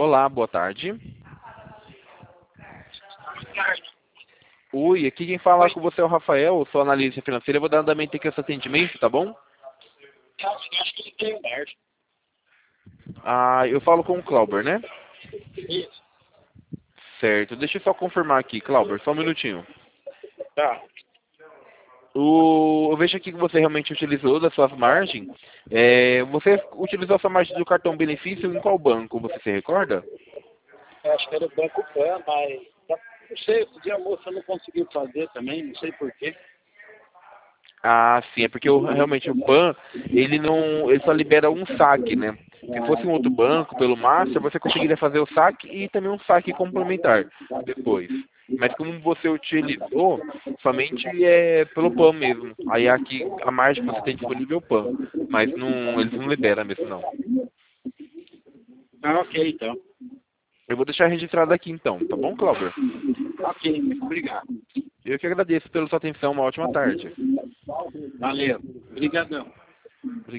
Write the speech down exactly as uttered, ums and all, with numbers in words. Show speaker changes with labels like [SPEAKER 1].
[SPEAKER 1] Olá, boa tarde. Oi, aqui quem fala com você é o Rafael, sou analista financeiro. Eu vou dar andamento aqui esse atendimento, tá bom?
[SPEAKER 2] Acho que ele tem o Marte.
[SPEAKER 1] Ah, eu falo com o Clauber, né?
[SPEAKER 2] Isso.
[SPEAKER 1] Certo, deixa eu só confirmar aqui, Clauber, só um minutinho.
[SPEAKER 2] Tá.
[SPEAKER 1] O, eu vejo aqui que você realmente utilizou das suas margens. É, você utilizou a sua margem do cartão benefício em qual banco? Você se recorda?
[SPEAKER 2] Eu acho que era o Banco Pan, mas não sei, esse dia a moça não conseguiu fazer também, não sei porquê.
[SPEAKER 1] Ah, sim, é porque o- realmente o Pan, ele não, ele só libera um saque, né? Se fosse um outro banco, pelo Master, você conseguiria fazer o saque e também um saque complementar depois. Mas como você utilizou, somente é pelo Pan mesmo. Aí aqui a margem que você tem disponível é o Pan. Mas não, eles não liberam mesmo não.
[SPEAKER 2] Ah, ok, então.
[SPEAKER 1] Eu vou deixar registrado aqui então, tá bom, Cláudio?
[SPEAKER 2] Ok, muito obrigado.
[SPEAKER 1] Eu que agradeço pela sua atenção, uma ótima tarde.
[SPEAKER 2] Valeu. Obrigadão.